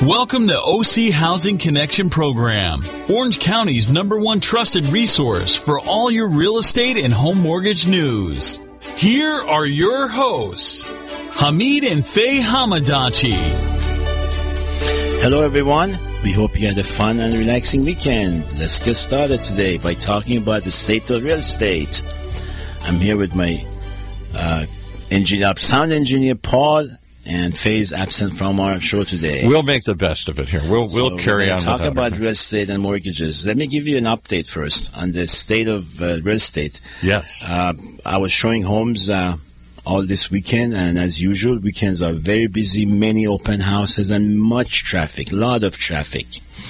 Welcome to OC Housing Connection Program, Orange County's #1 trusted resource for all your real estate and home mortgage news. Here are your hosts, Hamid and Faye Hamadachi. Hello, everyone. We hope you had a fun and relaxing weekend. Let's get started today by talking about the state of real estate. I'm here with my sound engineer, Paul, and Faye's absent from our show today. We'll make the best of it here. We'll carry on. Talk about real estate and mortgages. Let me give you an update first on the state of real estate. Yes. I was showing homes all this weekend, and as usual, weekends are very busy, many open houses and much traffic, a lot of traffic.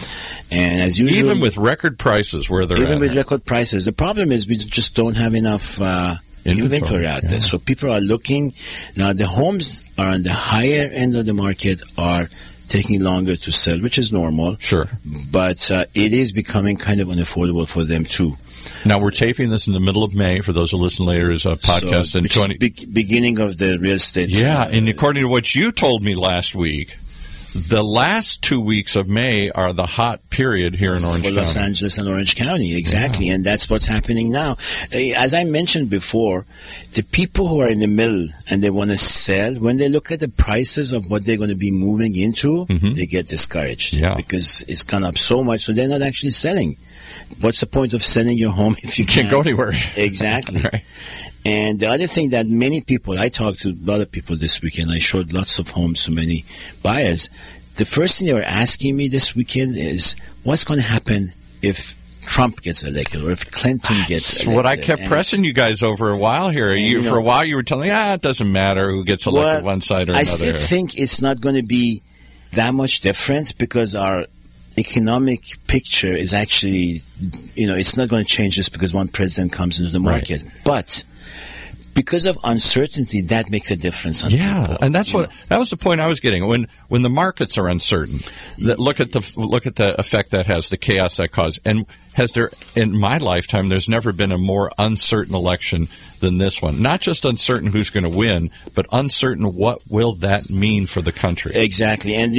And as usual, even with record prices where they're even with record prices, the problem is we just don't have enough inventory out there. So people are looking. Now, the homes are on the higher end of the market are taking longer to sell, which is normal. Sure. But it is becoming kind of unaffordable for them, too. Now, we're taping this in the middle of May. For those who listen later, is a podcast so, in beginning of the real estate. Yeah, and according to what you told me last week, the last 2 weeks of May are the hot period here in Orange County. For Los Angeles and Orange County, exactly. Yeah. And that's what's happening now. As I mentioned before, the people who are in the middle and they want to sell, when they look at the prices of what they're going to be moving into, they get discouraged. Yeah. Because it's gone up so much, so they're not actually selling. What's the point of selling your home if you can't go anywhere? Exactly. Right. And the other thing that many people, I talked to a lot of people this weekend, I showed lots of homes to many buyers. The first thing they were asking me this weekend is, what's going to happen if Trump gets elected or if Clinton gets elected? That's what I kept pressing you guys over a while here. For a while you were telling me, it doesn't matter who gets elected one side or another. I still think it's not going to be that much difference because our economic picture is actually, it's not going to change just because one president comes into the market. Right. But because of uncertainty, that makes a difference on people. And that was the point I was getting. When the markets are uncertain, look at the effect that has, the chaos that causes. And in my lifetime, there's never been a more uncertain election than this one. Not just uncertain who's going to win, but uncertain what will that mean for the country. Exactly. And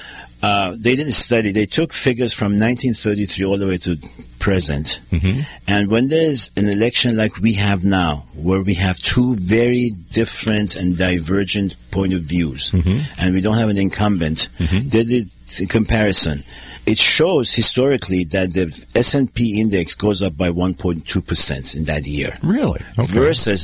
they did a study. They took figures from 1933 all the way to present. Mm-hmm. And when there's an election like we have now, where we have two very different and divergent point of views, and we don't have an incumbent, they did a comparison. It shows historically that the S&P index goes up by 1.2% in that year. Really? Okay. Versus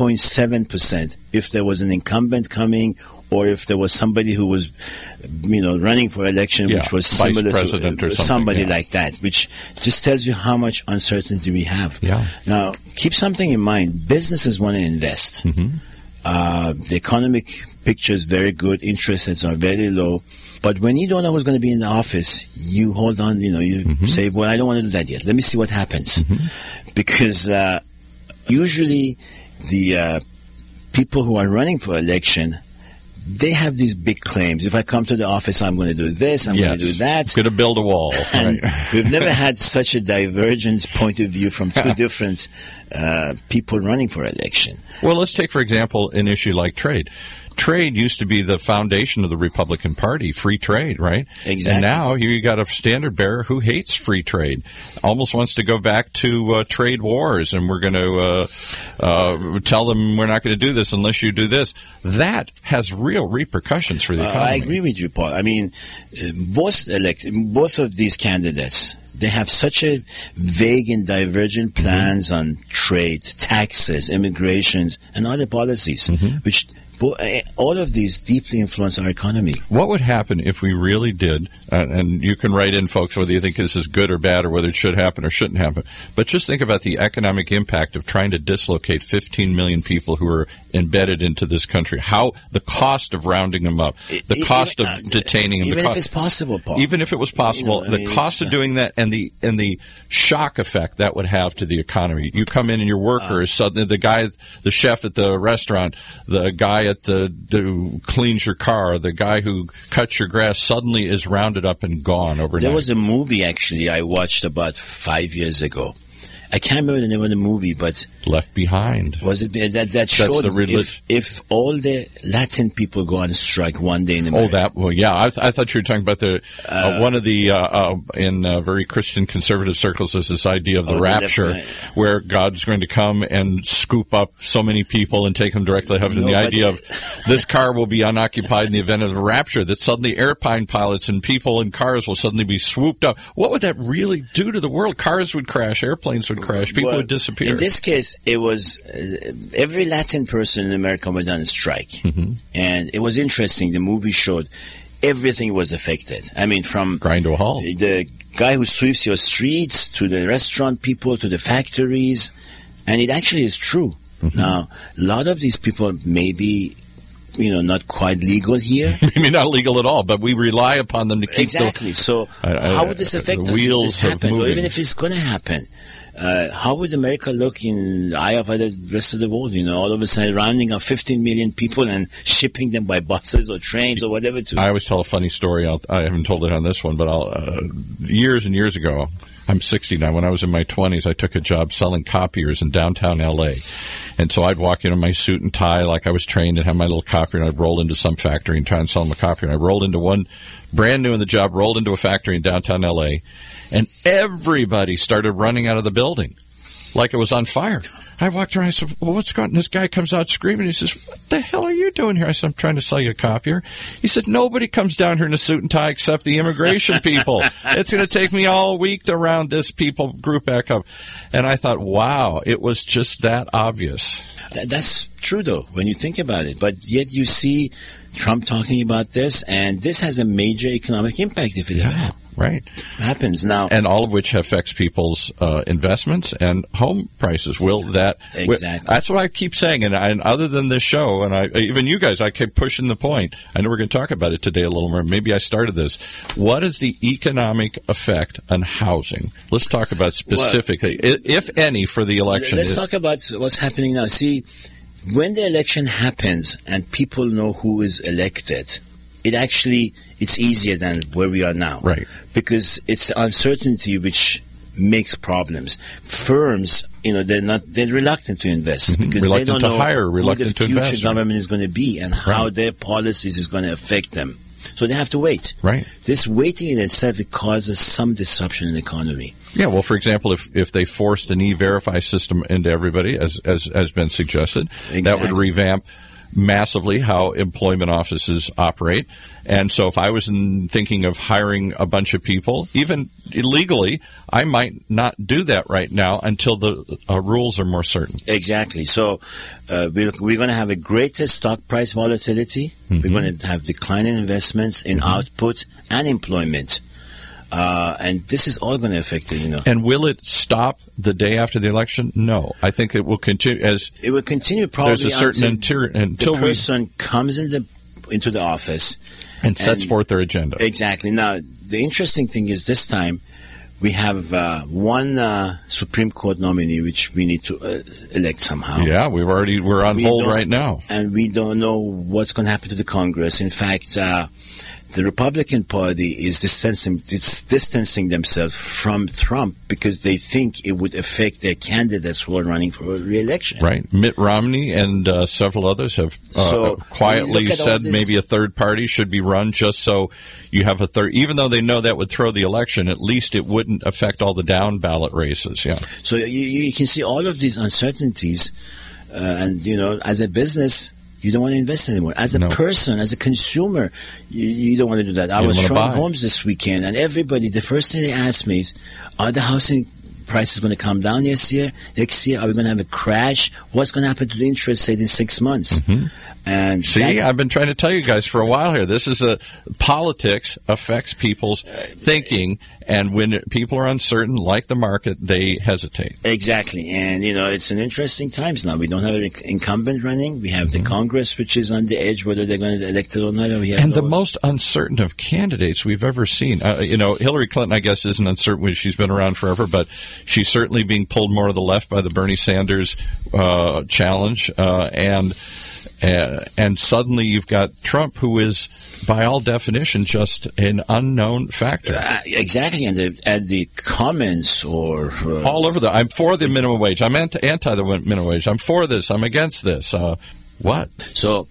9.7% if there was an incumbent coming, or if there was somebody who was, running for election, which was similar to somebody like that, which just tells you how much uncertainty we have. Yeah. Now, keep something in mind. Businesses want to invest. The economic picture is very good. Interest rates are very low. But when you don't know who's going to be in the office, you hold on, you say, well, I don't want to do that yet. Let me see what happens. Because usually the people who are running for election, they have these big claims. If I come to the office, I'm going to do this, I'm going to do that. Going to build a wall. And we've never had such a divergent point of view from two different people running for election. Well, let's take, for example, an issue like trade. Trade used to be the foundation of the Republican Party, free trade, right? Exactly. And now you got a standard bearer who hates free trade, almost wants to go back to trade wars, and we're going to tell them we're not going to do this unless you do this. That has real repercussions for the economy. I agree with you, Paul. I mean, both of these candidates, they have such a vague and divergent plans on trade, taxes, immigrations, and other policies, which all of these deeply influence our economy. What would happen if we really did, and you can write in, folks, whether you think this is good or bad or whether it should happen or shouldn't happen, but just think about the economic impact of trying to dislocate 15 million people who are embedded into this country. How the cost of rounding them up, the cost of detaining them. Even if it's possible, Paul. Even if it was possible, the cost of doing that and the shock effect that would have to the economy. You come in and your worker is suddenly the chef at the restaurant, the guy who cleans your car, the guy who cuts your grass suddenly is rounded up and gone overnight. There was a movie, actually, I watched about 5 years ago. I can't remember the name of the movie, but Left Behind. was it that showed if all the Latin people go on strike one day in America? I thought you were talking about the one of the in very Christian conservative circles is this idea of the rapture, where God's going to come and scoop up so many people and take them directly to heaven. And the idea of this car will be unoccupied in the event of a rapture, that suddenly airplane pilots and people in cars will suddenly be swooped up. What would that really do to the world? Cars would crash, airplanes would crash, people would disappear. In this case, it was every Latin person in America went on strike. Mm-hmm. And it was interesting. The movie showed everything was affected. I mean, from grind to a halt. The guy who sweeps your streets to the restaurant people to the factories. And it actually is true. Mm-hmm. Now, a lot of these people may be, not quite legal here. Maybe not legal at all, but we rely upon them to keep So how would this affect us if this happened? Or even if it's going to happen? How would America look in the eye of the rest of the world? All of a sudden rounding up 15 million people and shipping them by buses or trains or whatever. I always tell a funny story. I haven't told it on this one, but years and years ago, I'm 60 now. When I was in my 20s, I took a job selling copiers in downtown L.A. And so I'd walk in my suit and tie like I was trained and have my little copier, and I'd roll into some factory and try and sell them a copier. And I rolled into one brand new in the job, rolled into a factory in downtown L.A., and everybody started running out of the building like it was on fire. I walked around, I said, well, what's going on? This guy comes out screaming. He says, what the hell are you doing here? I said, I'm trying to sell you a copier. He said, nobody comes down here in a suit and tie except the immigration people. It's going to take me all week to round this people group back up. And I thought, wow, it was just that obvious. That's true, though, when you think about it. But yet you see Trump talking about this, and this has a major economic impact if it happens now, and all of which affects people's investments and home prices. Exactly? That's what I keep saying. And other than this show, and even you guys, I keep pushing the point. I know we're going to talk about it today a little more. Maybe I started this. What is the economic effect on housing? Let's talk about specifically, if any, for the election. Let's talk about what's happening now. See, when the election happens and people know who is elected, it's easier than where we are now. Right. Because it's uncertainty which makes problems. Firms, they're reluctant to invest because reluctant they don't know reluctant who the future government is going to be and how their policies is going to affect them. So they have to wait. Right. This waiting in itself, it causes some disruption in the economy. Yeah, well, for example, if they forced an E-Verify system into everybody, as has been suggested, that would revamp massively how employment offices operate. And so if I was thinking of hiring a bunch of people, even illegally, I might not do that right now until the rules are more certain. Exactly. So we're going to have a greater stock price volatility. Mm-hmm. We're going to have declining investments in output and employment. And this is all going to affect it, And will it stop the day after the election? No. I think it will continue. It will continue probably there's a certain until the person comes into the office and sets forth their agenda. Exactly. Now, the interesting thing is this time we have one Supreme Court nominee which we need to elect somehow. Yeah, we're on hold right now. And we don't know what's going to happen to the Congress. In fact, the Republican Party is distancing themselves from Trump because they think it would affect their candidates who are running for re-election. Right. Mitt Romney and several others have quietly said maybe a third party should be run just so you have a third. Even though they know that would throw the election, at least it wouldn't affect all the down ballot races. Yeah. So you can see all of these uncertainties, and as a business, you don't want to invest anymore. As a person, as a consumer, you don't want to do that. I was showing homes this weekend, and everybody, the first thing they asked me is, are the housing prices going to come down next year? Are we going to have a crash? What's going to happen to the interest rate in 6 months? Mm-hmm. And I've been trying to tell you guys for a while here. This is politics affects people's thinking, and when people are uncertain, like the market, they hesitate. Exactly, and it's an interesting times now. We don't have an incumbent running. We have the Congress, which is on the edge whether they're going to elect it or not. And the most uncertain of candidates we've ever seen. Hillary Clinton, I guess, isn't uncertain. She's been around forever, but she's certainly being pulled more to the left by the Bernie Sanders challenge, And suddenly you've got Trump, who is, by all definition, just an unknown factor. Exactly, and the comments or all over I'm for the minimum wage. I'm anti the minimum wage. I'm for this. I'm against this. What? So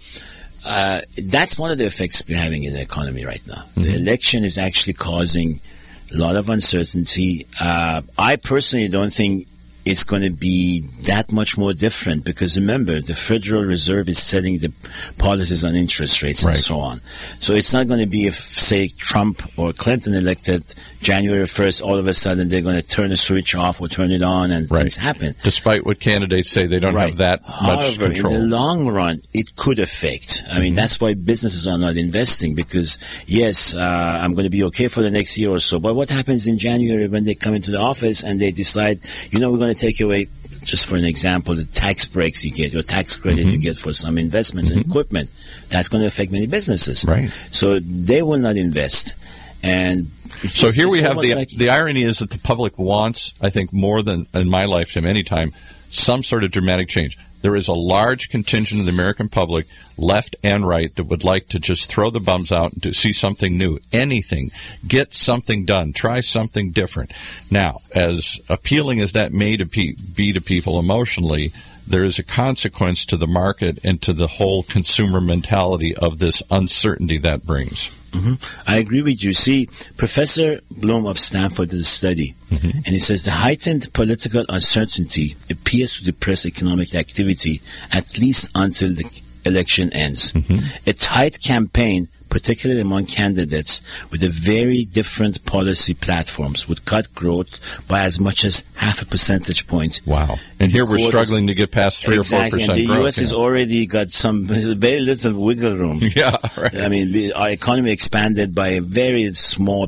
that's one of the effects we're having in the economy right now. Mm-hmm. The election is actually causing a lot of uncertainty. I personally don't think it's going to be that much more different because remember, the Federal Reserve is setting the policies on interest rates and so on. So it's not going to be if, say, Trump or Clinton elected January 1st, all of a sudden they're going to turn the switch off or turn it on and things happen. Despite what candidates say, they don't have that much control. In the long run, it could affect. I mean, that's why businesses are not investing because, yes, I'm going to be okay for the next year or so. But what happens in January when they come into the office and they decide, we're going to take away, just for an example, the tax breaks you get, your tax credit you get for some investment in equipment. That's going to affect many businesses. Right. So they will not invest. And so here we have the irony is that the public wants, I think, more than in my lifetime, any time, some sort of dramatic change. There is a large contingent of the American public, left and right, that would like to just throw the bums out and to see something new, anything, get something done, try something different. Now, as appealing as that may be to people emotionally, there is a consequence to the market and to the whole consumer mentality of this uncertainty that brings. I agree with you. See, Professor Bloom of Stanford did a study, and he says the heightened political uncertainty appears to depress economic activity at least until the election ends. A tight campaign, particularly among candidates with a very different policy platforms, would cut growth by as much as 0.5 percentage point. Wow. And here we're struggling to get past 3 or 4% growth. And the U.S. has already got some very little wiggle room. Yeah, right. I mean, our economy expanded by a very small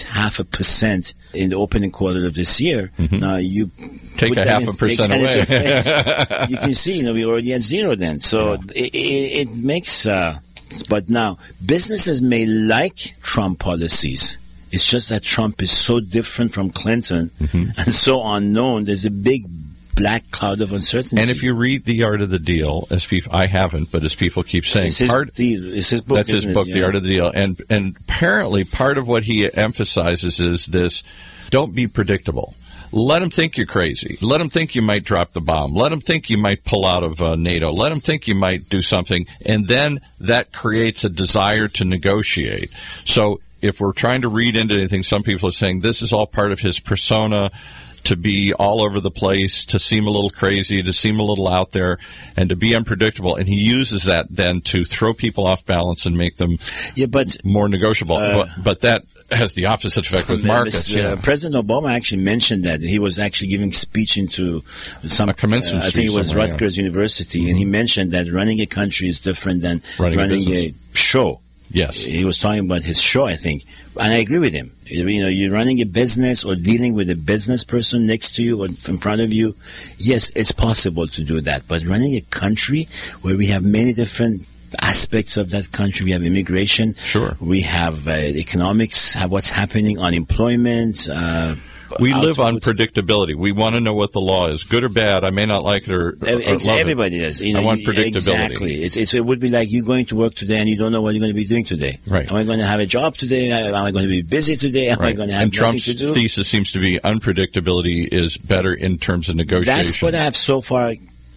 0.5% in the opening quarter of this year. Now, you take a 0.5% away. You can see, we're already at zero then. So it makes... But now, businesses may like Trump policies. It's just that Trump is so different from Clinton and so unknown. There's a big black cloud of uncertainty. And if you read The Art of the Deal, as people, I haven't, but as people keep saying, it's his book. That's his book, The Art of the Deal. And apparently part of what he emphasizes is this: don't be predictable. Let them think you're crazy. Let them think you might drop the bomb. Let them think you might pull out of NATO. Let them think you might do something. And then that creates a desire to negotiate. So if we're trying to read into anything, some people are saying this is all part of his persona, to be all over the place, to seem a little crazy, to seem a little out there, and to be unpredictable. And he uses that then to throw people off balance and make them more negotiable. But that has the opposite effect with markets. President Obama actually mentioned that. He was actually giving a speech into some commencement. I think it was Rutgers University, and he mentioned that running a country is different than running a show. Yes. He was talking about his show, I think. And I agree with him. You're running a business or dealing with a business person next to you or in front of you. Yes, it's possible to do that. But running a country where we have many different aspects of that country, we have immigration. Sure. We have economics, what's happening, unemployment, we live on predictability. We want to know what the law is, good or bad. I may not like it or love everybody it. does. I want predictability. Exactly. It would be like you going to work today and you don't know what you're going to be doing today. Right. Am I going to have a job today? Am I going to be busy today? Am I going to have nothing Trump's to do? And Trump's thesis seems to be unpredictability is better in terms of negotiation. That's what I have so far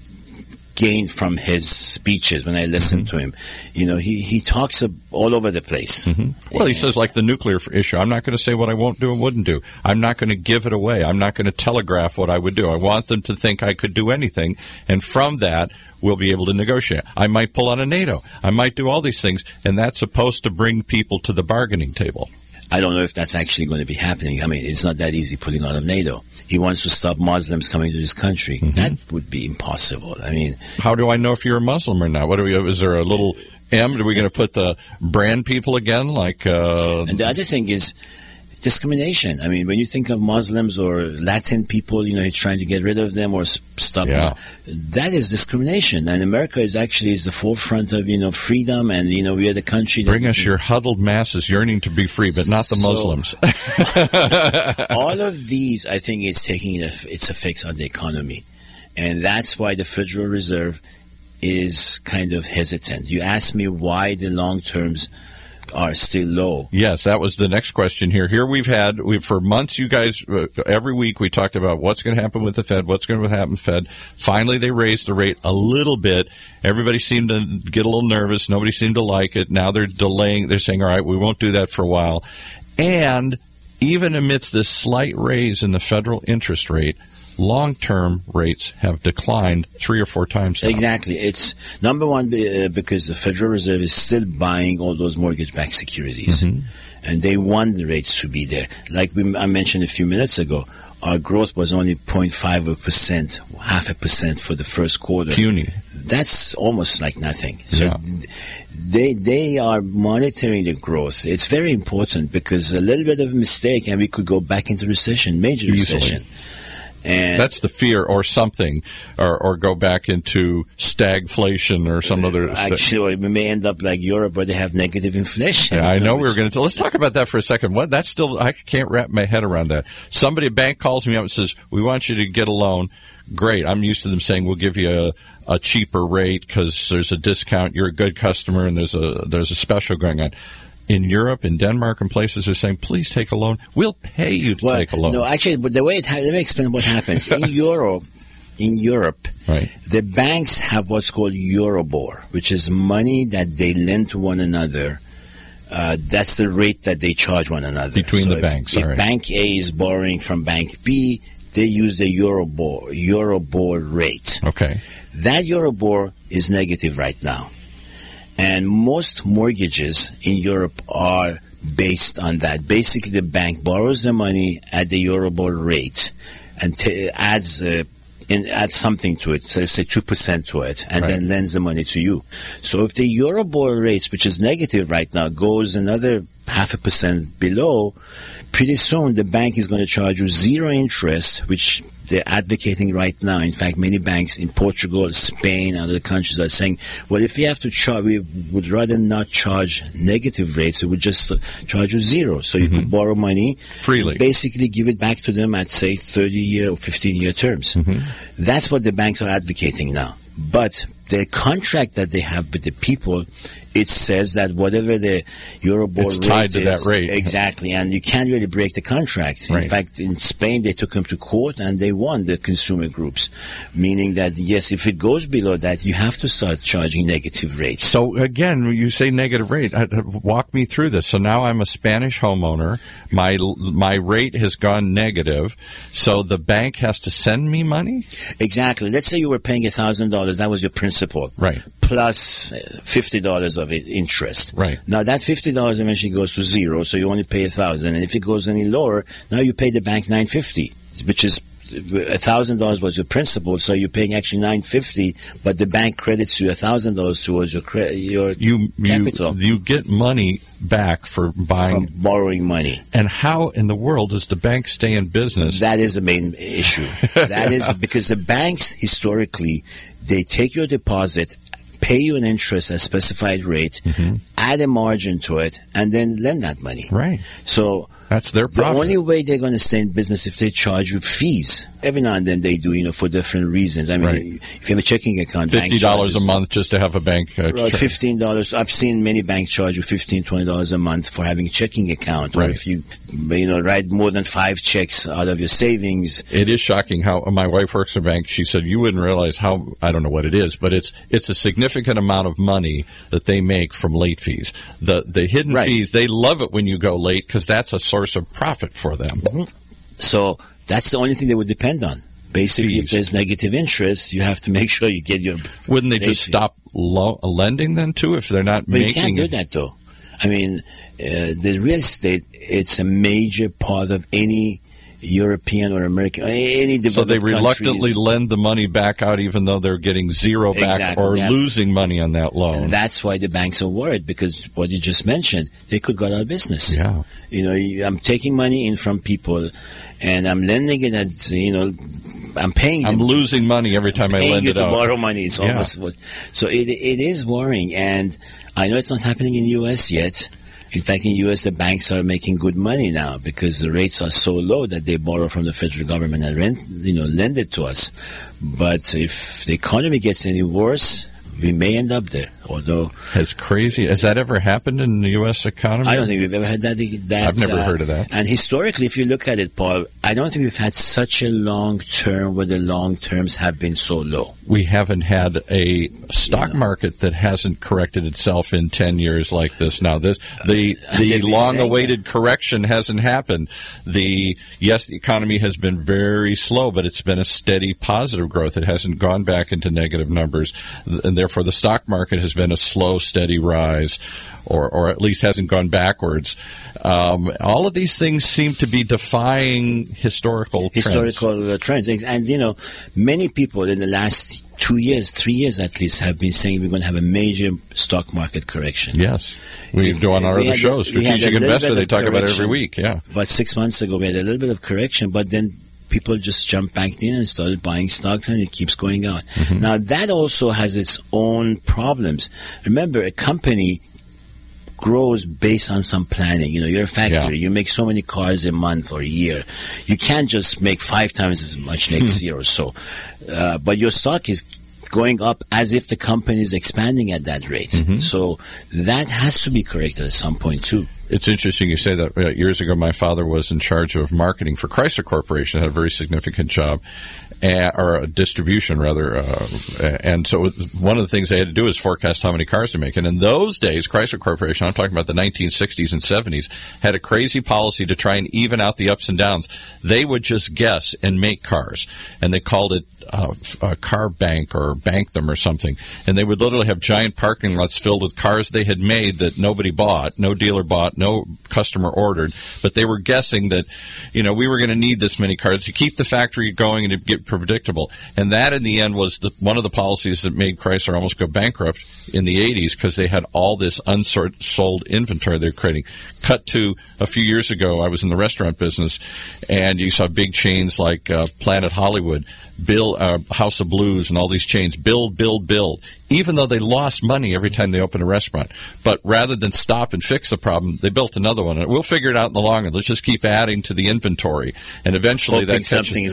gained from his speeches when I listen to him. He talks all over the place. Well, he says, like the nuclear issue, I'm not going to say what I won't do and wouldn't do. I'm not going to give it away. I'm not going to telegraph what I would do. I want them to think I could do anything, and from that, we'll be able to negotiate. I might pull out of NATO. I might do all these things, and that's supposed to bring people to the bargaining table. I don't know if that's actually going to be happening. I mean, it's not that easy pulling out of NATO. He wants to stop Muslims coming to this country. That would be impossible. I mean, how do I know if you're a Muslim or not? Is there a little M? Are we going to put the brand people again? And the other thing is discrimination. I mean, when you think of Muslims or Latin people, he's trying to get rid of them or stop them. That is discrimination. And America is the forefront of, freedom, and, we are the country that... Bring us your huddled masses yearning to be free, but not the Muslims. All of these, I think, is taking its effects on the economy. And that's why the Federal Reserve is kind of hesitant. You asked me why the long terms are still low. Yes, that was the next question here. Here for months, you guys, every week we talked about what's going to happen with the Fed, what's going to happen with the Fed. Finally, they raised the rate a little bit. Everybody seemed to get a little nervous. Nobody seemed to like it. Now they're delaying. They're saying, all right, we won't do that for a while. And even amidst this slight raise in the federal interest rate, long-term rates have declined 3 or 4 times now. Exactly. It's number one because the Federal Reserve is still buying all those mortgage-backed securities, and they want the rates to be there. Like I mentioned a few minutes ago, our growth was only 0.5%, 0.5% for the first quarter. Puny. That's almost like nothing. So they are monitoring the growth. It's very important because a little bit of a mistake and we could go back into recession, major recession. And that's the fear, or something, or go back into stagflation or some other. Actually, we may end up like Europe, where they have negative inflation. Yeah, I know we were going to. Let's talk about that for a second. What? That's still, I can't wrap my head around that. A bank calls me up and says, "We want you to get a loan." Great. I'm used to them saying, "We'll give you a cheaper rate because there's a discount. You're a good customer, and there's a special going on." In Europe, in Denmark, and places are saying, please take a loan. We'll pay you to take a loan. No, actually, but the way let me explain what happens. In Europe, right, the banks have what's called Euribor, which is money that they lend to one another. That's the rate that they charge one another. Between the banks. If Bank A is borrowing from Bank B, they use the Euribor rate. Okay. That Euribor is negative right now. And most mortgages in Europe are based on that. Basically, the bank borrows the money at the Euribor rate and adds something to it, so let's say 2% to it, and then lends the money to you. So if the Euribor rates, which is negative right now, goes another 0.5% below, pretty soon the bank is going to charge you 0 interest, which they're advocating right now. In fact, many banks in Portugal, Spain, and other countries are saying, well, if we have to charge, we would rather not charge negative rates. We would just charge you 0. So you could borrow money freely, basically give it back to them at, say, 30-year or 15-year terms. That's what the banks are advocating now. But the contract that they have with the people, it says that whatever the Euribor rate is, it's tied to that rate. Exactly, and you can't really break the contract. In fact, in Spain, they took them to court and they won, the consumer groups, meaning that, yes, if it goes below that, you have to start charging negative rates. So, again, you say negative rate. Walk me through this. So now I'm a Spanish homeowner. My rate has gone negative, so the bank has to send me money? Exactly. Let's say you were paying $1,000. That was your principal. Right. Plus $50 of interest. Right. Now that $50 eventually goes to 0, so you only pay $1,000. And if it goes any lower, now you pay the bank $950, which is $1,000 was your principal, so you're paying actually $950, but the bank credits you $1,000 towards your capital. You get money back for borrowing money. And how in the world does the bank stay in business? That is the main issue. That is because the banks historically, they take your deposit, pay you an interest at a specified rate, add a margin to it, and then lend that money. Right. So that's their profit. The only way they're going to stay in business if they charge you fees. Every now and then they do, for different reasons. I mean, if you have a checking account, $50 a month just to have a bank. $15. I've seen many banks charge you $15, $20 a month for having a checking account. Or if you, write more than 5 checks out of your savings. It is shocking how my wife works at a bank. She said you wouldn't realize how, I don't know what it is, but it's a significant amount of money that they make from late fees. The hidden fees, they love it when you go late because that's a source of profit for them. So that's the only thing they would depend on. Basically, fees. If there's negative interest, you have to make sure you get your... Wouldn't they just stop lending then, too, if they're not making... But you can't do that, though. I mean, the real estate, it's a major part of any European or American, any developed So they reluctantly countries. Lend the money back out even though they're getting 0 back or losing money on that loan. And that's why the banks are worried, because what you just mentioned, they could go out of business. Yeah. I'm taking money in from people and I'm lending it at, I'm paying them. I'm losing money every time I lend it out. To borrow money. It's almost so it is worrying, and I know it's not happening in the U.S. yet. In fact, in the U.S., the banks are making good money now because the rates are so low that they borrow from the federal government and lend it to us. But if the economy gets any worse, we may end up there. Although, has that ever happened in the U.S. economy? I don't think we've ever had that. I've never heard of that. And historically, if you look at it, Paul, I don't think we've had such a long term where the long terms have been so low. We haven't had a stock market that hasn't corrected itself in 10 years like this. Now, the long-awaited correction hasn't happened. The economy has been very slow, but it's been a steady positive growth. It hasn't gone back into negative numbers, and therefore the stock market has been a slow, steady rise, or at least hasn't gone backwards. All of these things seem to be defying historical trends. And, many people in the last 2 years, 3 years at least, have been saying we're going to have a major stock market correction. Yes. We do on our other shows. Strategic Investor, they talk about it every week. Yeah. But 6 months ago, we had a little bit of correction, but then people just jumped back in and started buying stocks, and it keeps going out. Mm-hmm. Now, that also has its own problems. Remember, a company grows based on some planning. You're a factory. You make so many cars a month or a year. You can't just make 5 times as much next year or so. But your stock is going up as if the company is expanding at that rate. Mm-hmm. So that has to be corrected at some point, too. It's interesting you say that. Years ago, my father was in charge of marketing for Chrysler Corporation, had a very significant job, or a distribution, rather. And so one of the things they had to do is forecast how many cars they're making. In those days, Chrysler Corporation, I'm talking about the 1960s and 70s, had a crazy policy to try and even out the ups and downs. They would just guess and make cars, and they called it a car bank or bank them or something. And they would literally have giant parking lots filled with cars they had made that nobody bought, no dealer bought, no customer ordered, but they were guessing that, we were going to need this many cars to keep the factory going and to get predictable. And that, in the end, was one of the policies that made Chrysler almost go bankrupt in the 80s, because they had all this unsold inventory they're creating. Cut to a few years ago, I was in the restaurant business, and you saw big chains like Planet Hollywood, House of Blues, and all these chains build. Even though they lost money every time they opened a restaurant. But rather than stop and fix the problem, they built another one. And we'll figure it out in the long run. Let's just keep adding to the inventory. And eventually that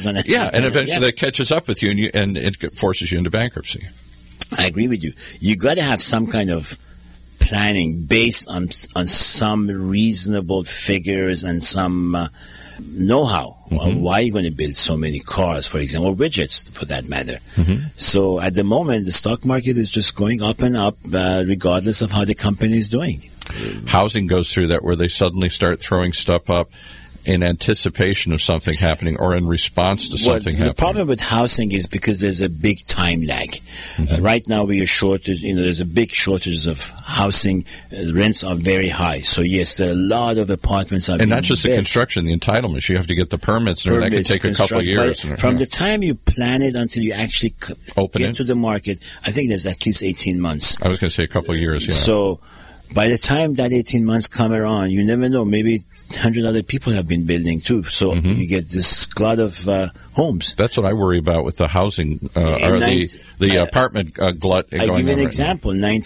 catches up with you, and it forces you into bankruptcy. I agree with you. You got to have some kind of planning based on some reasonable figures and some know-how. Mm-hmm. Why are you going to build so many cars, for example, or widgets, for that matter? Mm-hmm. So at the moment, the stock market is just going up and up, regardless of how the company is doing. Housing goes through that, where they suddenly start throwing stuff up in anticipation of something happening or in response to something happening. The problem with housing is because there's a big time lag. Mm-hmm. Right now we are shortage. There's a big shortage of housing. Rents are very high. So yes, there are a lot of apartments are being built. And not just the construction, the entitlements. You have to get the permits, and that can take a couple of years. From the time you plan it until you actually get to the market, I think there's at least 18 months. I was going to say a couple of years, yeah. So by the time that 18 months come around, you never know, maybe 100 other people have been building too, so you get this glut of homes. That's what I worry about with the housing or the apartment glut. I give you an example.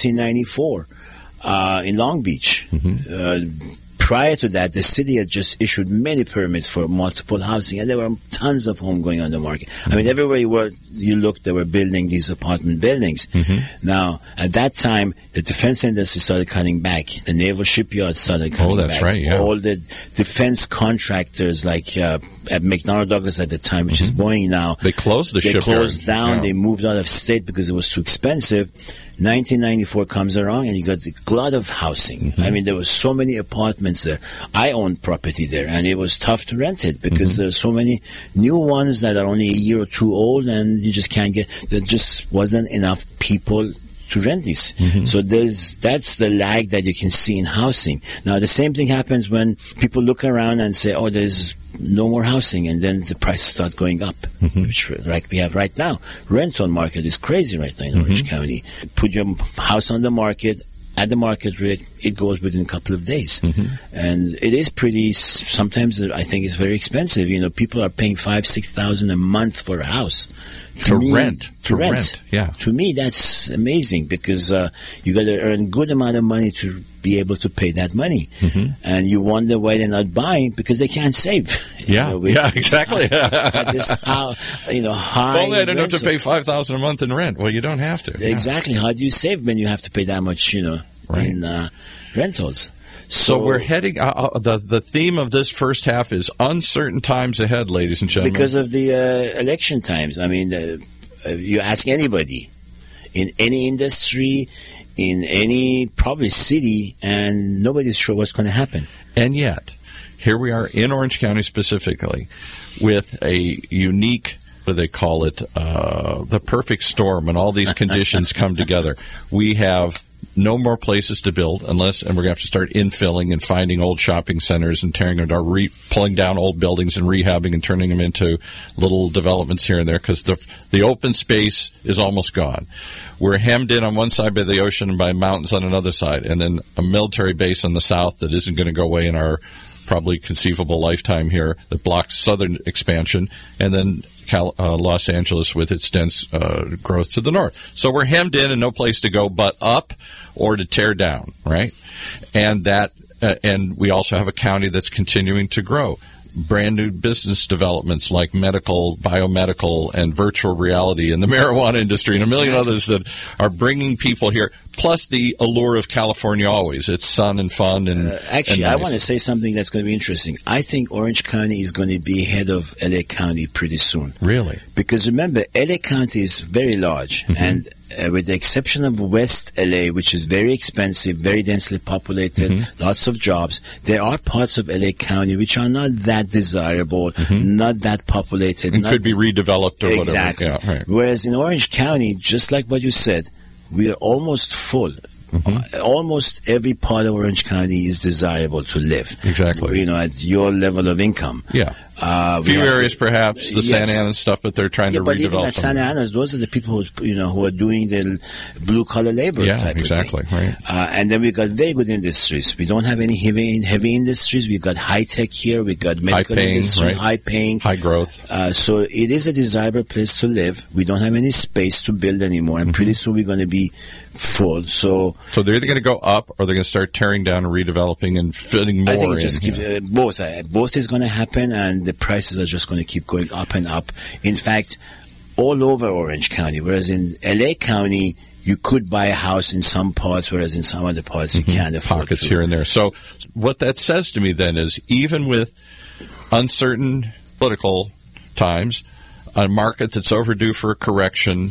1994 in Long Beach. Mm-hmm. Prior to that, the city had just issued many permits for multiple housing, and there were tons of homes going on the market. Mm-hmm. I mean, everywhere you looked, they were building these apartment buildings. Mm-hmm. Now, at that time, the defense industry started cutting back. The naval shipyards started cutting back. Oh, that's right, yeah. All the defense contractors, like at McDonnell Douglas at the time, which is Boeing now. They closed the shipyard. They closed down. Yeah. They moved out of state because it was too expensive. 1994 comes around, and you got the glut of housing. Mm-hmm. I mean, there were so many apartments there. I owned property there, and it was tough to rent it because there are so many new ones that are only a year or two old, and you just can't get. There just wasn't enough people to rent these. Mm-hmm. So that's the lag that you can see in housing. Now, the same thing happens when people look around and say, "Oh, there's no more housing," and then the prices start going up, which like we have right now. Rental market is crazy right now in Orange County. Put your house on the market at the market rate, it goes within a couple of days. And it is pretty, sometimes I think it's very expensive. People are paying $5,000-6,000 a month for a house. To rent. Yeah. To me, that's amazing because you got to earn good amount of money to be able to pay that money. And you wonder why they're not buying, because they can't save. Exactly. This high well, they don't have to pay $5,000 a month in rent. Well, you don't have to. Exactly. How do you save when you have to pay that much, in rentals? So we're heading. The theme of this first half is uncertain times ahead, ladies and gentlemen. Because of the election times. I mean, you ask anybody in any industry, in any probably city, and nobody's sure what's going to happen. And yet, here we are in Orange County specifically with a unique, what do they call it, the perfect storm, and all these conditions come together. We have no more places to build and we're going to have to start infilling and finding old shopping centers and tearing them down, pulling down old buildings and rehabbing and turning them into little developments here and there, because the open space is almost gone. We're hemmed in on one side by the ocean and by mountains on another side, and then a military base on the south that isn't going to go away in our probably conceivable lifetime here, that blocks southern expansion, and then Los Angeles with its dense growth to the north. So we're hemmed in and no place to go but up or to tear down, right? And and we also have a county that's continuing to grow. Brand new business developments like medical, biomedical, and virtual reality in the marijuana industry and a million others that are bringing people here. Plus the allure of California always. It's sun and fun. Actually, nice. I want to say something that's going to be interesting. I think Orange County is going to be ahead of LA County pretty soon. Really? Because remember, LA County is very large, and with the exception of West LA, which is very expensive, very densely populated, lots of jobs, there are parts of LA County which are not that desirable, not that populated. And could be redeveloped or exactly. whatever. Yeah, right. Whereas in Orange County, just like what you said, we are almost full. Almost every part of Orange County is desirable to live. Exactly. At your level of income. Yeah. A few areas, perhaps, the Santa Ana stuff, but they're trying to but redevelop. Even at Santa Ana, those are the people who are doing the blue-collar labor type exactly, of thing. Right. And then we've got very good industries. We don't have any heavy industries. We've got high-tech here. We've got medical industry, high-paying. High growth. So it is a desirable place to live. We don't have any space to build anymore, and pretty soon we're going to be full. So they're either going to go up or they're going to start tearing down and redeveloping and fitting more in. I think it just keeps both. Both is going to happen, and the prices are just going to keep going up and up. In fact, all over Orange County, whereas in LA County, you could buy a house in some parts, whereas in some other parts you can't afford pockets to. Here and there. So what that says to me then is, even with uncertain political times, a market that's overdue for a correction,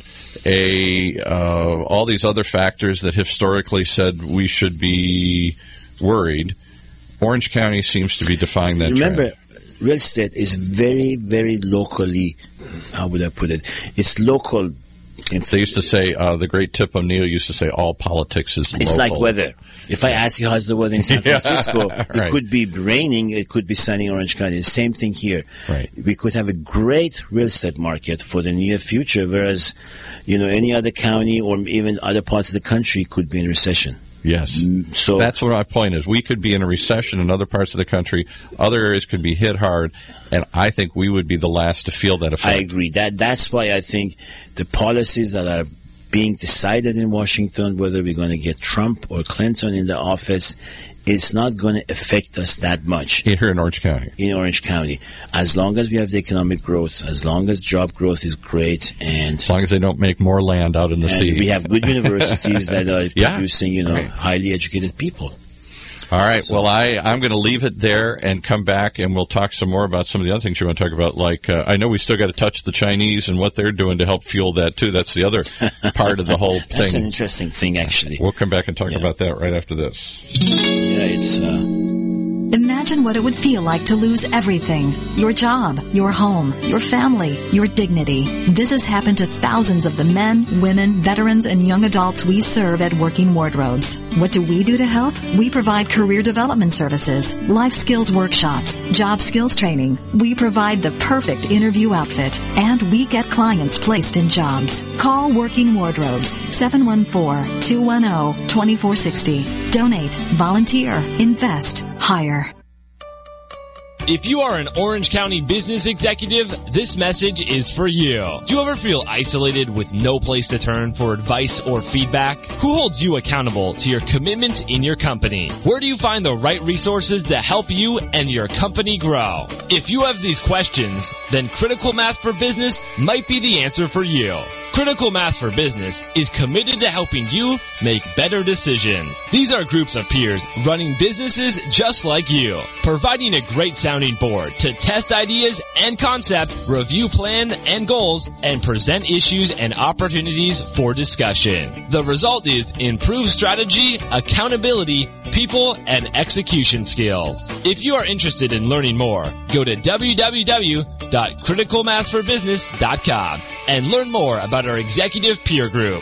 all these other factors that historically said we should be worried, Orange County seems to be defying that Remember, trend. Real estate is very, very locally, how would I put it? It's local. They used to say, the great Tip O'Neill used to say, all politics is local. It's like weather. If I ask you how's the weather in San Francisco, right. It could be raining, it could be sunny in Orange County. The same thing here. Right. We could have a great real estate market for the near future, whereas, any other county or even other parts of the country could be in recession. Yes. So that's what my point is. We could be in a recession in other parts of the country. Other areas could be hit hard, and I think we would be the last to feel that effect. I agree. That's why I think the policies that are being decided in Washington, whether we're going to get Trump or Clinton in the office, it's not going to affect us that much. Here in Orange County. In Orange County. As long as we have the economic growth, as long as job growth is great, and as long as they don't make more land out in the sea. We have good universities that are producing, right. highly educated people. All right. So, well, I'm going to leave it there and come back, and we'll talk some more about some of the other things you want to talk about. Like, I know we still got to touch the Chinese and what they're doing to help fuel that, too. That's the other part of the whole thing. That's an interesting thing, actually. We'll come back and talk about that right after this. Yeah, it's... Imagine what it would feel like to lose everything. Your job, your home, your family, your dignity. This has happened to thousands of the men, women, veterans, and young adults we serve at Working Wardrobes. What do we do to help? We provide career development services, life skills workshops, job skills training. We provide the perfect interview outfit, and we get clients placed in jobs. Call Working Wardrobes, 714-210-2460. Donate, volunteer, invest, hire. If you are an Orange County business executive, this message is for you. Do you ever feel isolated with no place to turn for advice or feedback? Who holds you accountable to your commitments in your company? Where do you find the right resources to help you and your company grow? If you have these questions, then Critical Mass for Business might be the answer for you. Critical Mass for Business is committed to helping you make better decisions. These are groups of peers running businesses just like you, providing a great sounding board to test ideas and concepts, review plans and goals, and present issues and opportunities for discussion. The result is improved strategy, accountability, people, and execution skills. If you are interested in learning more, go to www.criticalmassforbusiness.com and learn more about our executive peer group.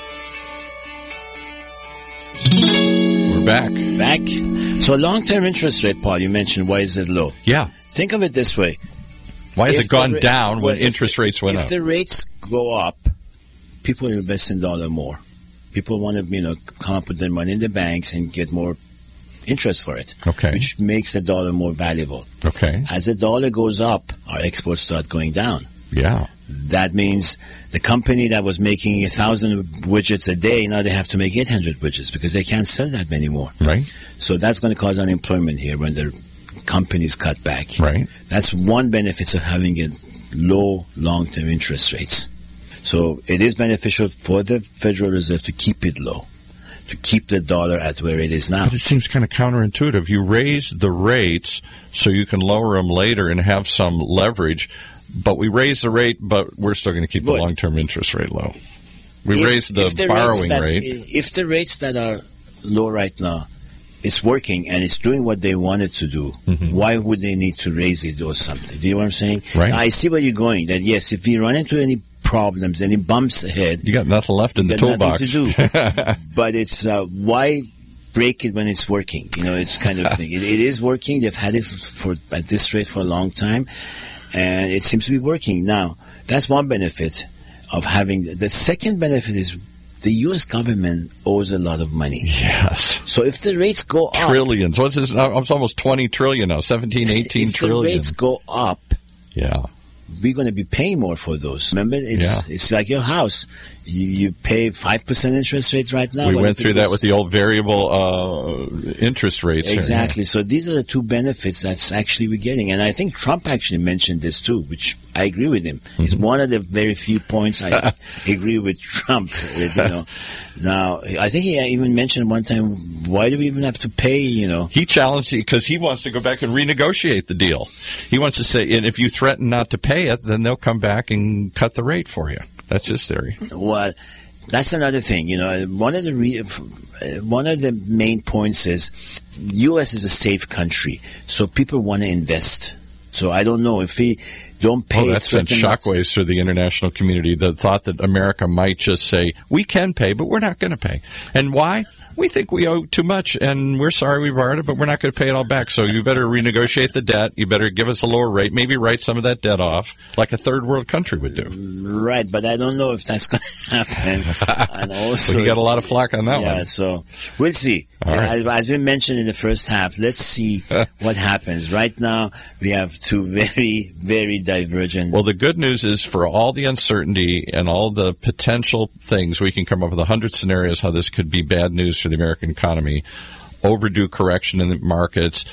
We're back. So long-term interest rate, Paul, you mentioned, why is it low? Yeah. Think of it this way. Why has it gone down when interest rates went up? If the rates go up, people invest in dollar more. People want to, come up with their money in the banks and get more interest for it. Okay. Which makes the dollar more valuable. Okay. As the dollar goes up, our exports start going down. Yeah. That means the company that was making 1,000 widgets a day, now they have to make 800 widgets because they can't sell that many more. Right. So that's going to cause unemployment here when the companies cut back. Right. That's one benefit of having low long-term interest rates. So it is beneficial for the Federal Reserve to keep it low, to keep the dollar at where it is now. But it seems kind of counterintuitive. You raise the rates so you can lower them later and have some leverage. But we raise the rate, but we're still going to keep the long-term interest rate low. We raise the borrowing rate. If the rates that are low right now, it's working and it's doing what they want it to do, why would they need to raise it or something? Do you know what I'm saying? Right. I see where you're going. That yes, if you run into any problems, any bumps ahead, you got nothing left in the toolbox. Nothing to do. But it's why break it when it's working? It's kind of thing. It is working. They've had it at this rate for a long time. And it seems to be working. Now, that's one benefit of having. The second benefit is the U.S. government owes a lot of money. Yes. So if the rates go up. Trillions. What's this? It's almost 20 trillion now. 17, 18 trillion. If the rates go up. Yeah. We're going to be paying more for those. Remember, it's like your house. You pay 5% interest rate right now. We went through that with the old variable interest rates. Exactly. Here. So these are the two benefits that's actually we're getting. And I think Trump actually mentioned this too, which I agree with him. It's one of the very few points I agree with Trump. Now, I think he even mentioned one time, why do we even have to pay, He challenged it because he wants to go back and renegotiate the deal. He wants to say, and if you threaten not to pay it, then they'll come back and cut the rate for you. That's his theory. Well, that's another thing. One of the main points is U.S. is a safe country, so people want to invest. So I don't know if we don't pay. That sent shockwaves through the international community. The thought that America might just say we can pay, but we're not going to pay. And why? We think we owe too much, and we're sorry we borrowed it, but we're not going to pay it all back. So you better renegotiate the debt. You better give us a lower rate. Maybe write some of that debt off, like a third world country would do. Right, but I don't know if that's going to happen. And also, you got a lot of flack on that one. Yeah, so we'll see. Right. As we mentioned in the first half, let's see what happens. Right now, we have two very, very divergent. Well, the good news is for all the uncertainty and all the potential things, we can come up with 100 scenarios how this could be bad news for the American economy. Overdue correction in the markets,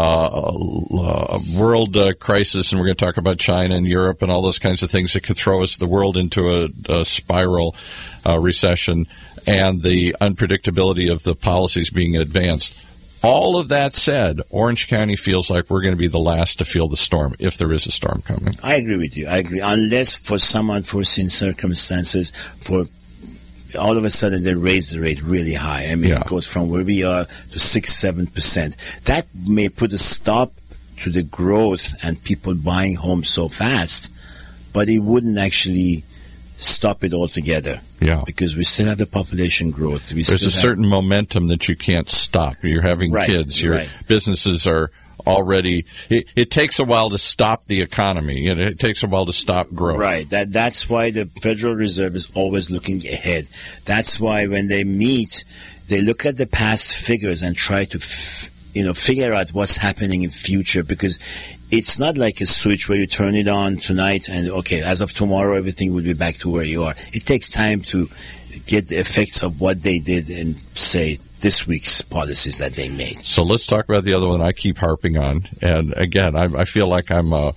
world crisis, and we're going to talk about China and Europe and all those kinds of things that could throw the world into a spiral recession, and the unpredictability of the policies being advanced. All of that said, Orange County feels like we're going to be the last to feel the storm, if there is a storm coming. I agree with you. I agree. Unless for some unforeseen circumstances, all of a sudden they raise the rate really high. It goes from where we are to 6-7%. That may put a stop to the growth and people buying homes so fast, but it wouldn't actually stop it altogether. Yeah. Because we still have the population growth. There's a certain momentum that you can't stop. You're having kids. Your businesses are already. It takes a while to stop the economy. It takes a while to stop growth. Right. That's why the Federal Reserve is always looking ahead. That's why when they meet, they look at the past figures and try to figure out what's happening in future, because it's not like a switch where you turn it on tonight and, okay, as of tomorrow, everything will be back to where you are. It takes time to get the effects of what they did in, say, this week's policies that they made. So let's talk about the other one I keep harping on. And again, I feel like I'm a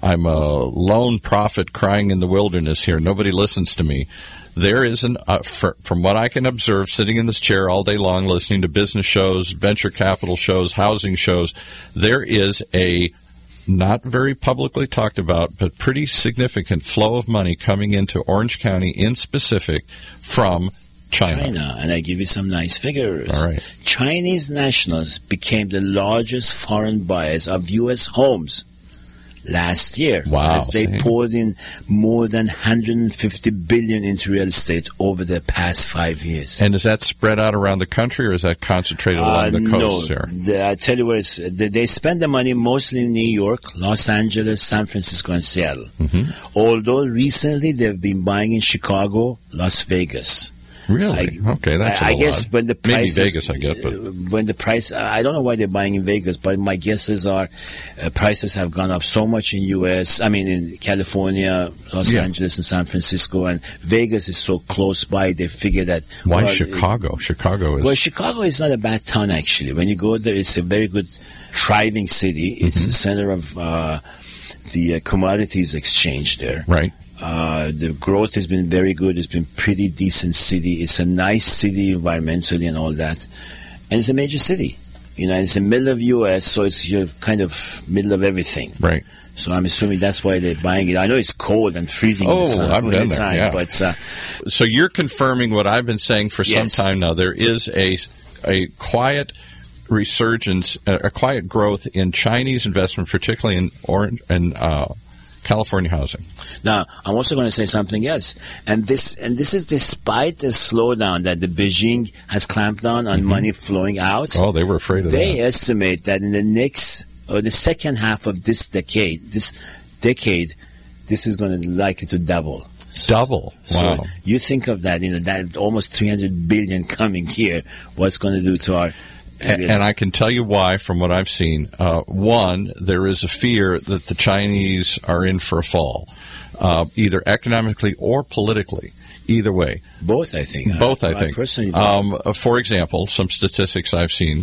lone prophet crying in the wilderness here. Nobody listens to me. There is from what I can observe, sitting in this chair all day long, listening to business shows, venture capital shows, housing shows, there is a not very publicly talked about, but pretty significant flow of money coming into Orange County in specific from China. And I give you some nice figures. All right. Chinese nationals became the largest foreign buyers of U.S. homes last year. Wow. As they poured in more than $150 billion into real estate over the past 5 years. And is that spread out around the country, or is that concentrated along the coast no. here? I tell you where they spend the money mostly in New York, Los Angeles, San Francisco, and Seattle. Mm-hmm. Although recently they've been buying in Chicago, Las Vegas. Really? Okay, that's I guess odd. when the prices, maybe Vegas, I get, but when the price, I don't know why they're buying in Vegas, but my guesses are prices have gone up so much in U.S. I mean, in California, Los Angeles, and San Francisco, and Vegas is so close by. They figure that why Chicago? Chicago is not a bad town actually. When you go there, it's a very good, thriving city. It's the center of the commodities exchange there. Right. The growth has been very good. It's been pretty decent city. It's a nice city environmentally and all that. And it's a major city. It's the middle of U.S., so you're kind of middle of everything. Right. So I'm assuming that's why they're buying it. I know it's cold and freezing in the sun I've been there, time, yeah. but so you're confirming what I've been saying for some time now. There is a quiet resurgence, a quiet growth in Chinese investment, particularly in California housing. Now, I'm also going to say something else, and this is despite the slowdown that the Beijing has clamped down on money flowing out. Oh, they were afraid of that. They estimate that in the second half of this decade, this is going to likely to double. Double. Wow. So you think of that, that almost $300 billion coming here. What's going to do to our And I can tell you why from what I've seen. One, there is a fear that the Chinese are in for a fall, either economically or politically. Either way. Both, I think. Both, I think. Personally, for example, some statistics I've seen,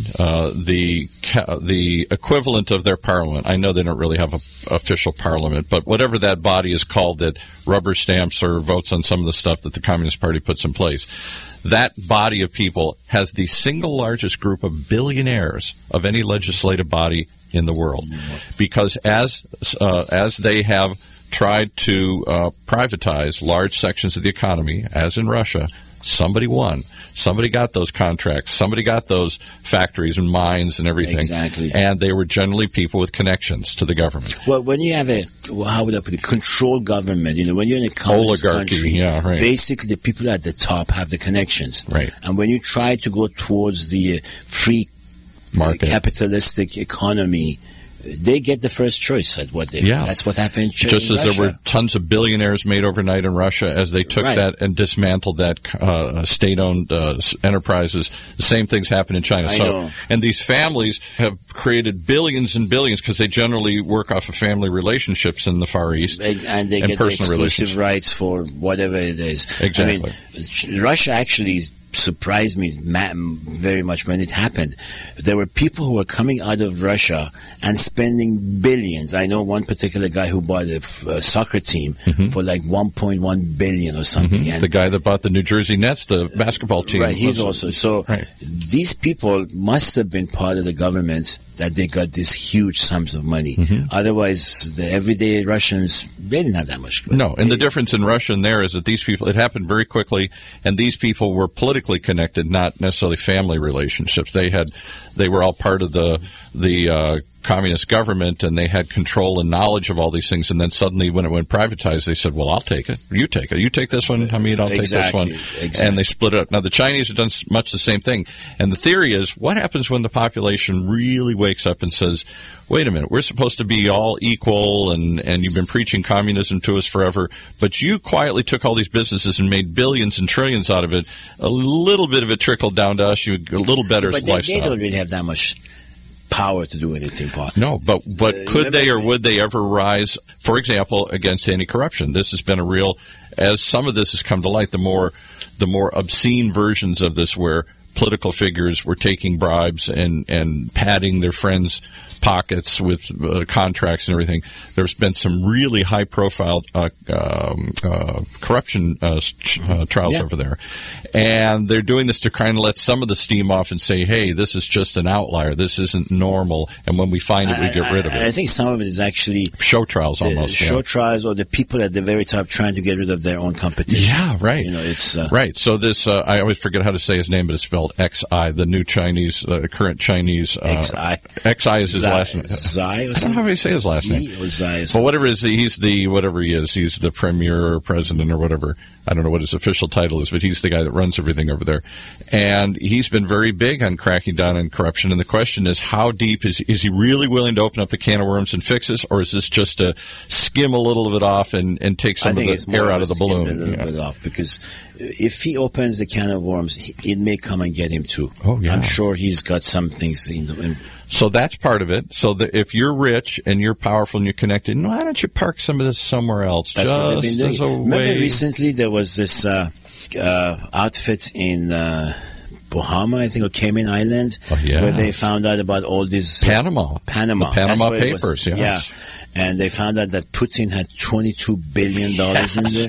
the equivalent of their parliament, I know they don't really have an official parliament, but whatever that body is called that rubber stamps or votes on some of the stuff that the Communist Party puts in place, that body of people has the single largest group of billionaires of any legislative body in the world. Because as they have tried to privatize large sections of the economy, as in Russia, somebody won. Somebody got those contracts. Somebody got those factories and mines and everything. Exactly. And they were generally people with connections to the government. Well, when you have how would I put it, controlled government, when you're in a communist country, basically the people at the top have the connections. Right. And when you try to go towards the free market, capitalistic economy, they get the first choice at what they do. That's what happened just in as Russia. There were tons of billionaires made overnight in Russia as they took that and dismantled that state-owned enterprises. The same things happen in China. I know. And these families have created billions and billions because they generally work off of family relationships in the Far East. And they get the exclusive rights for whatever it is. Exactly. I mean, Russia actually surprised me very much when it happened. There were people who were coming out of Russia and spending billions. I know one particular guy who bought a soccer team for like $1.1 billion or something. And the guy that bought the New Jersey Nets, the basketball team. Right, he's also. So these people must have been part of the government that they got these huge sums of money. Otherwise, the everyday Russians, they didn't have that much. No, and the difference in Russia and there is that these people, it happened very quickly, and these people were politically connected, not necessarily family relationships. They were all part of the communist government, and they had control and knowledge of all these things. And then suddenly, when it went privatized, they said, "Well, I'll take it. You take it. You take this one, Hamid. I'll take this one." Exactly. And they split it up. Now, the Chinese have done much the same thing. And the theory is, what happens when the population really wakes up and says, "Wait a minute, we're supposed to be all equal, and you've been preaching communism to us forever, but you quietly took all these businesses and made billions and trillions out of it. A little bit of it trickled down to us. You a little better lifestyle." They don't really have that much power to do anything, Paul. No, but could they or would they ever rise, for example, against anti-corruption? This has been a real, as some of this has come to light, the more obscene versions of this where political figures were taking bribes and padding their friends' pockets with contracts and everything. There's been some really high-profile corruption trials over there. And they're doing this to kind of let some of the steam off and say, hey, this is just an outlier. This isn't normal. And when we find it, we get rid of it. I think some of it is actually show trials almost. Show trials, or the people at the very top trying to get rid of their own competition. Yeah, right. It's right. So this, I always forget how to say his name, but it's spelled XI, the new Chinese, current Chinese. XI is his last name. Zai or I don't know how you say his last name. Or Zai. But whatever it is, he's the premier or president or whatever. I don't know what his official title is, but he's the guy that runs everything over there. And he's been very big on cracking down on corruption. And the question is, how deep is he really willing to open up the can of worms and fix this, or is this just to skim a little of it off and take some of the air out of the balloon? A little bit off, because if he opens the can of worms, it may come and get him too. Oh, yeah. I'm sure he's got some things in So that's part of it. So that if you're rich and you're powerful and you're connected, why don't you park some of this somewhere else? That's just what they've been doing. As a Remember way. recently there was this outfit in Bahama, I think, or Cayman Island, where they found out about all these Panama. The Panama Papers. Yes. Yeah, and they found out that Putin had $22 billion in there.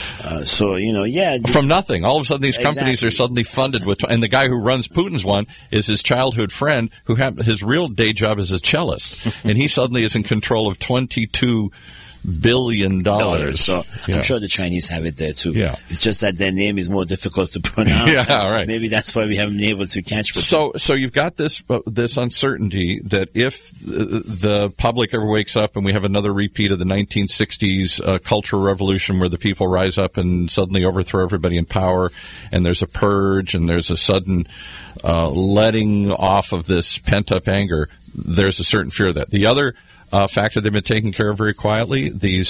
From nothing. All of a sudden, these companies are suddenly funded with, and the guy who runs Putin's one is his childhood friend, who his real day job is a cellist, and he suddenly is in control of $22 billion. So I'm sure the Chinese have it there too. Yeah. It's just that their name is more difficult to pronounce. Yeah, right. Maybe that's why we haven't been able to catch. So you've got this uncertainty that if the public ever wakes up and we have another repeat of the 1960s Cultural Revolution, where the people rise up and suddenly overthrow everybody in power, and there's a purge and there's a sudden letting off of this pent up anger, there's a certain fear of that. The other factor they've been taking care of very quietly, these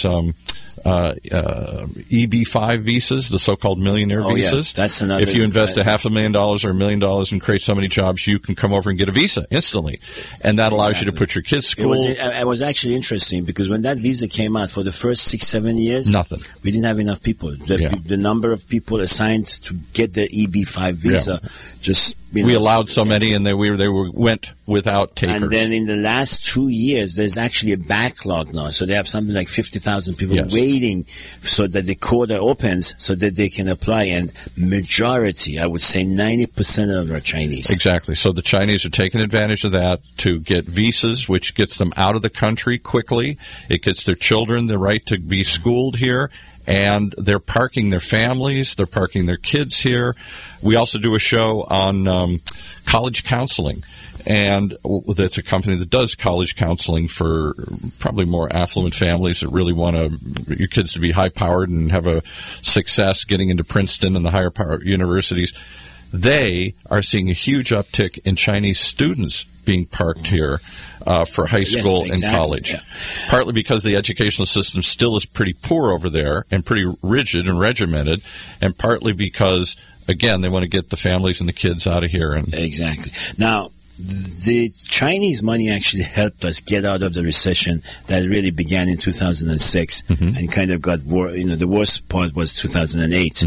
EB-5 visas, the so-called millionaire visas. Yeah. That's another. If you invest $500,000 or $1 million and create so many jobs, you can come over and get a visa instantly, and that allows you to put your kids to school. It was actually interesting because when that visa came out, for the first 6-7 years, nothing. We didn't have enough people. The number of people assigned to get their EB-5 visa just. We allowed so many, and they went without takers. And then in the last 2 years, there's actually a backlog now. So they have something like 50,000 people waiting so that the quota opens so that they can apply. And majority, I would say 90% of them are Chinese. Exactly. So the Chinese are taking advantage of that to get visas, which gets them out of the country quickly. It gets their children the right to be schooled here. And they're parking their families, they're parking their kids here. We also do a show on college counseling, and that's a company that does college counseling for probably more affluent families that really want your kids to be high-powered and have a success getting into Princeton and the higher-power universities. They are seeing a huge uptick in Chinese students being parked here for high school and college. Yeah. Partly because the educational system still is pretty poor over there and pretty rigid and regimented, and partly because, again, they want to get the families and the kids out of here. Exactly. Now, the Chinese money actually helped us get out of the recession that really began in 2006 and kind of got the worst part was 2008.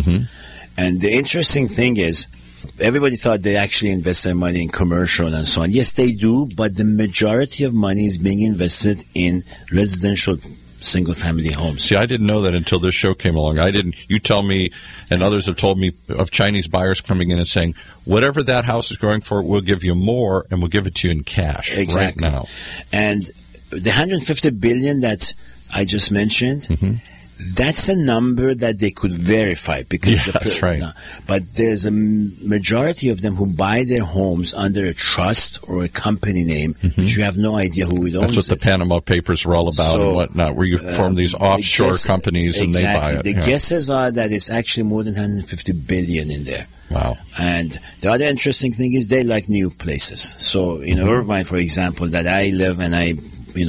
And the interesting thing is, everybody thought they actually invest their money in commercial and so on. Yes, they do, but the majority of money is being invested in residential single-family homes. See, I didn't know that until this show came along. You tell me, and others have told me of Chinese buyers coming in and saying, whatever that house is going for, we'll give you more, and we'll give it to you in cash right now. And the $150 billion that I just mentioned, that's a number that they could verify because that's right. But there's a majority of them who buy their homes under a trust or a company name, which you have no idea who it owns. That's what the Panama Papers were all about and whatnot, where you form these offshore companies and they buy it. The guesses are that it's actually more than $150 billion in there. Wow. And the other interesting thing is they like new places. So in Irvine, for example, that I live and I,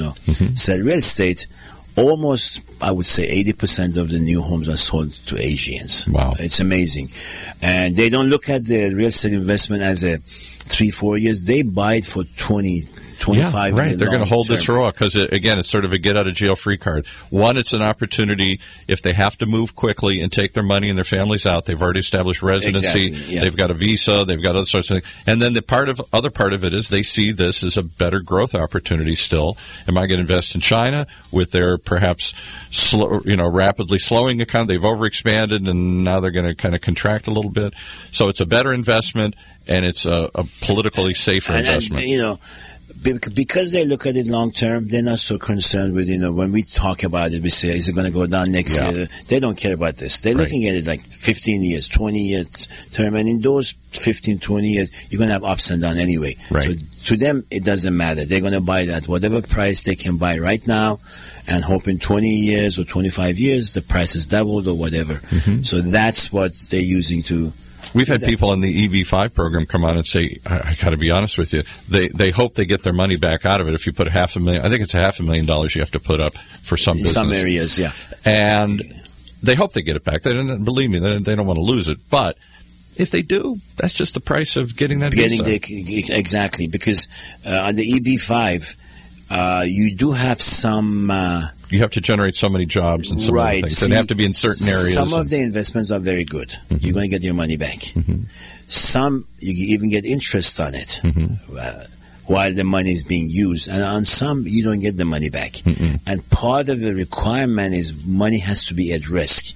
sell real estate, almost, I would say, 80% of the new homes are sold to Asians. Wow. It's amazing. And they don't look at the real estate investment as a 3-4 years. They buy it for 20, 25 right. They're going to hold this term. for a while because, again, it's sort of a get-out-of-jail-free card. One, it's an opportunity if they have to move quickly and take their money and their families out. They've already established residency. Exactly, yeah. They've got a visa. They've got other sorts of things. And then the other part of it is they see this as a better growth opportunity still. Am I going to invest in China with their perhaps rapidly slowing economy? They've overexpanded, and now they're going to kind of contract a little bit. So it's a better investment, and it's a politically safer investment. Because they look at it long term, they're not so concerned with, when we talk about it, we say, is it going to go down next year? They don't care about this. They're looking at it like 15 years, 20 years term. And in those 15, 20 years, you're going to have ups and downs anyway. Right. So to them, it doesn't matter. They're going to buy that whatever price they can buy right now and hope in 20 years or 25 years, the price is doubled or whatever. Mm-hmm. So that's what they're using to... We've had people in the EB5 program come on and say, I got to be honest with you, they hope they get their money back out of it if you put $500,000. I think it's $500,000 you have to put up for some business. In some areas, yeah. And they hope they get it back. They don't, believe me, they don't want to lose it. But if they do, that's just the price of getting that visa. Exactly, because on the EB5, you do have some... you have to generate so many jobs and some other things. They have to be in certain areas. Some of the investments are very good. Mm-hmm. You're going to get your money back. Mm-hmm. Some, you even get interest on it while the money is being used. And on some, you don't get the money back. Mm-hmm. And part of the requirement is money has to be at risk.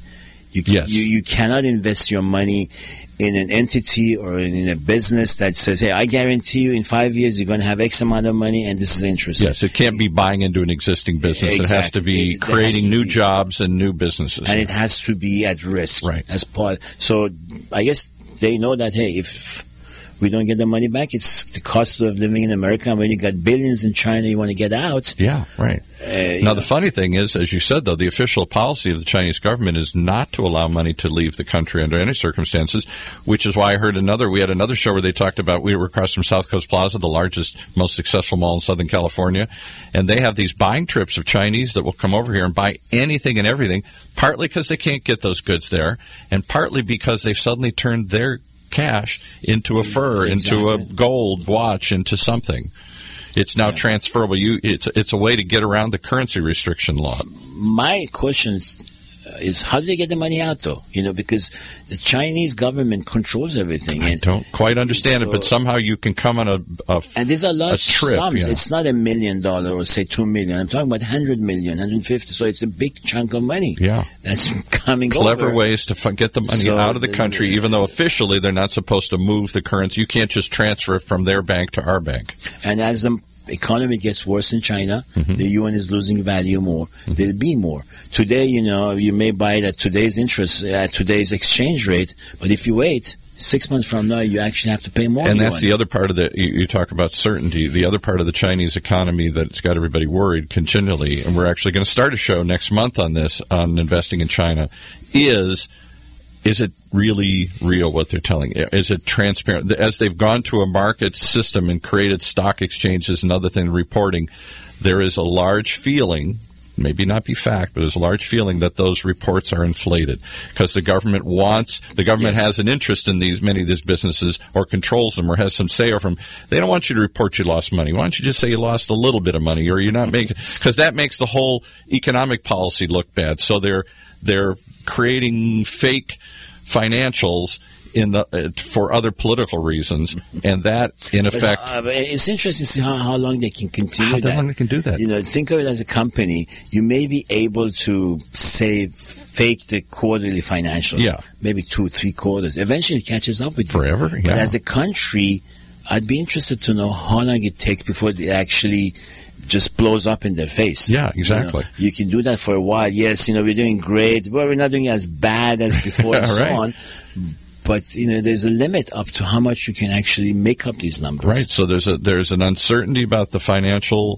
You cannot invest your money in an entity or in a business that says, hey, I guarantee you in 5 years you're going to have X amount of money and this is interest. Yes, it can't be buying into an existing business. Exactly. It has to be creating new jobs and new businesses. And it has to be at risk. Right. As part. So I guess they know that, hey, if we don't get the money back, it's the cost of living in America. And when you got billions in China, you want to get out. Yeah, right. Now, the funny thing is, as you said, though, the official policy of the Chinese government is not to allow money to leave the country under any circumstances, which is why I heard we had another show where they talked about, we were across from South Coast Plaza, the largest, most successful mall in Southern California, and they have these buying trips of Chinese that will come over here and buy anything and everything, partly because they can't get those goods there, and partly because they've suddenly turned their cash into a fur, into a gold watch, into something. It's now transferable. It's a way to get around the currency restriction law. My question is how do they get the money out, though? Because the Chinese government controls everything. I don't quite understand it, but somehow you can come on and there's a lot of trip. Sums. It's not $1 million or say $2 million. I'm talking about 100 million, 150. So it's a big chunk of money. Yeah, that's coming. Clever over. Ways to get the money out of the country, even though officially they're not supposed to move the currency. You can't just transfer it from their bank to our bank. And as the economy gets worse in China, the yuan is losing value more. There'll be more. Today, you may buy it at today's interest, at today's exchange rate, but if you wait 6 months from now, you actually have to pay more. And that's the other part of you talk about certainty. The other part of the Chinese economy that's got everybody worried continually, and we're actually going to start a show next month on this, on investing in China, is it really real what they're telling you? Is it transparent? As they've gone to a market system and created stock exchanges and other things reporting, there is a large feeling, maybe not be fact, but there's a large feeling that those reports are inflated because the government has an interest in many of these businesses or controls them or has some say over them. They don't want you to report you lost money. Why don't you just say you lost a little bit of money or you're not making, because that makes the whole economic policy look bad. So they're creating fake financials for other political reasons, and that in effect. It's interesting to see how long they can continue that. How long they can do that? Think of it as a company. You may be able to fake the quarterly financials. Yeah, maybe 2-3 quarters. Eventually, it catches up with forever. You. But as a country, I'd be interested to know how long it takes before it actually just blows up in their face. Yeah, exactly. You can do that for a while. Yes, we're doing great. Well, we're not doing as bad as before and so on. But there's a limit up to how much you can actually make up these numbers. Right. So there's an uncertainty about the financial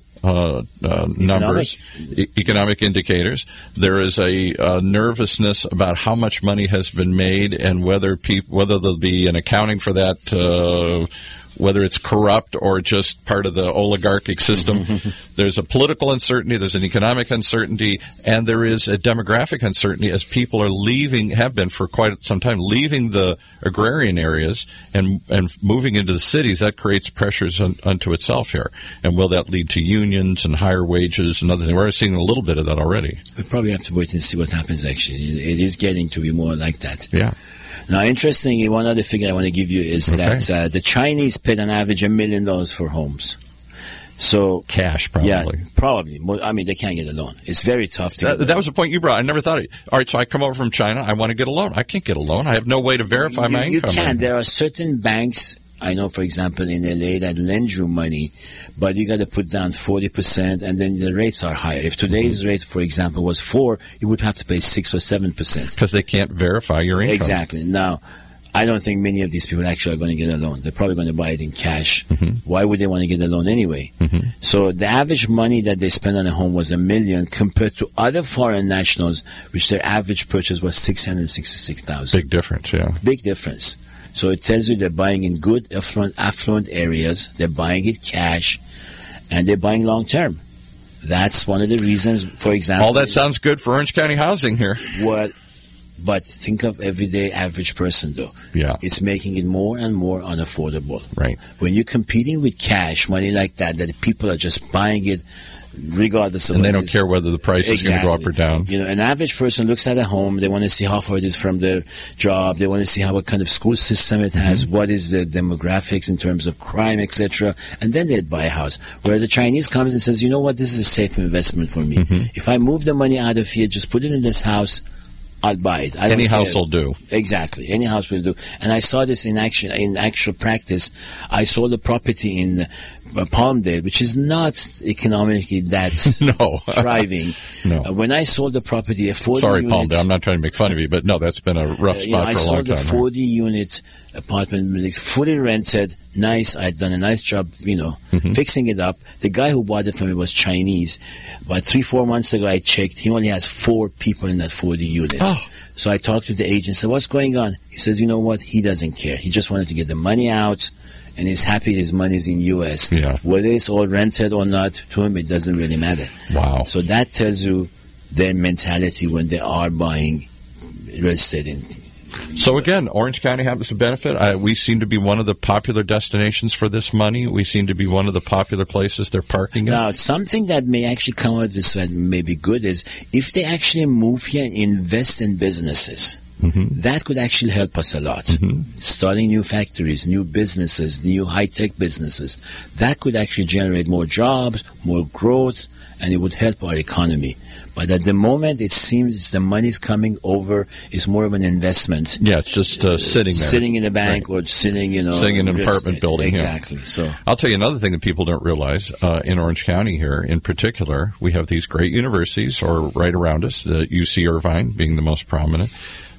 numbers, economic indicators. There is a nervousness about how much money has been made and whether there'll be an accounting for that whether it's corrupt or just part of the oligarchic system. There's a political uncertainty, there's an economic uncertainty, and there is a demographic uncertainty as people are leaving, have been for quite some time, leaving the agrarian areas and moving into the cities. That creates pressures unto itself here. And will that lead to unions and higher wages and other things? We're seeing a little bit of that already. We probably have to wait and see what happens, actually. It is getting to be more like that. Yeah. Now, interestingly, one other figure I want to give you is that the Chinese paid on average $1 million for homes. So cash, probably. Yeah, probably. I mean, they can't get a loan. It's very tough to get that was the point you brought. I never thought of it. All right, so I come over from China. I want to get a loan. I can't get a loan. I have no way to verify my income. You can. There are certain banks, I know, for example, in LA that lend you money, but you got to put down 40%, and then the rates are higher. If today's rate, for example, was 4%, you would have to pay 6 or 7%. Because they can't verify your income. Exactly. Now, I don't think many of these people actually are going to get a loan. They're probably going to buy it in cash. Why would they want to get a loan anyway? So the average money that they spent on a home was $1 million compared to other foreign nationals, which their average purchase was $666,000. Big difference, yeah. Big difference. So it tells you they're buying in good, affluent areas. They're buying it cash, and they're buying long term. That's one of the reasons, for example. All that sounds good for Orange County housing here. But think of everyday average person, though. Yeah. It's making it more and more unaffordable. Right. When you're competing with cash, money like that people are just buying it regardless of. And they don't care whether the price is going to go up or down. You know, an average person looks at a home. They want to see how far it is from their job. They want to see what kind of school system it has. What is the demographics in terms of crime, etc. And then they'd buy a house. Where the Chinese comes and says, you know what, this is a safe investment for me. If I move the money out of here, just put it in this house, I'll buy it. Any house will do. Exactly. Any house will do. And I saw this in action, in actual practice. I sold a property in Palmdale, which is not economically that thriving. No. When I sold the property, a 40 Sorry, unit, Palmdale, I'm not trying to make fun of you, but no, that's been a rough spot for a long time. I sold a 40-unit apartment, fully rented, nice. I had done a nice job, fixing it up. The guy who bought it from me was Chinese. But 3-4 months ago, I checked. He only has 4 people in that 40 units. So I talked to the agent, said, what's going on? He says, you know what? He doesn't care. He just wanted to get the money out, and he's happy his money is in U.S. Yeah. Whether it's all rented or not, to him, it doesn't really matter. Wow. So that tells you their mentality when they are buying real estate in So again, Orange County happens to benefit. We seem to be one of the popular destinations for this money. We seem to be one of the popular places they're parking at. Now, something that may actually come out of this that may be good is if they actually move here and invest in businesses, that could actually help us a lot. Starting new factories, new businesses, new high-tech businesses. That could actually generate more jobs, more growth, and it would help our economy. But at the moment, it seems the money's coming over. It's more of an investment. Yeah, it's just sitting there. Sitting in a bank or sitting, sitting in an apartment building. Exactly. Yeah. So I'll tell you another thing that people don't realize. In Orange County here, in particular, we have these great universities, or right around us, the UC Irvine being the most prominent.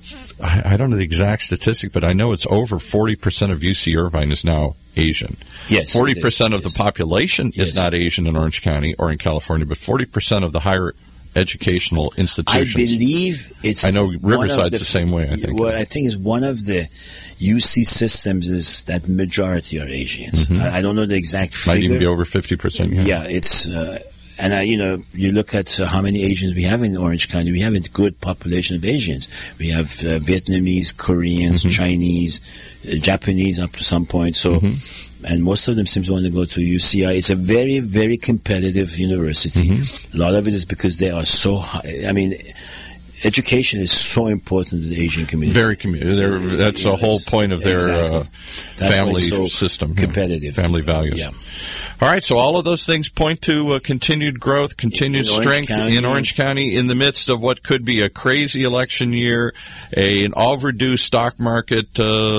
I don't know the exact statistic, but I know it's over 40% of UC Irvine is now Asian. Yes, 40% of the population is not Asian in Orange County or in California, but 40% of the higher educational institutions. I believe it's. I know Riverside's the same way, I think. Well, I think it's one of the UC systems is that majority are Asians. I don't know the exact figure. Might even be over 50%. Yeah, it's. And, you look at how many Asians we have in Orange County. We have a good population of Asians. We have Vietnamese, Koreans, Chinese, Japanese up to some point. So, and most of them seem to want to go to UCI. It's a very, very competitive university. A lot of it is because they are so high. I mean, education is so important to the Asian community. Very community. That's the whole point of their family system. Competitive. Family values. Yeah. All right, so all of those things point to continued growth, continued strength in Orange County in the midst of what could be a crazy election year, an overdue stock market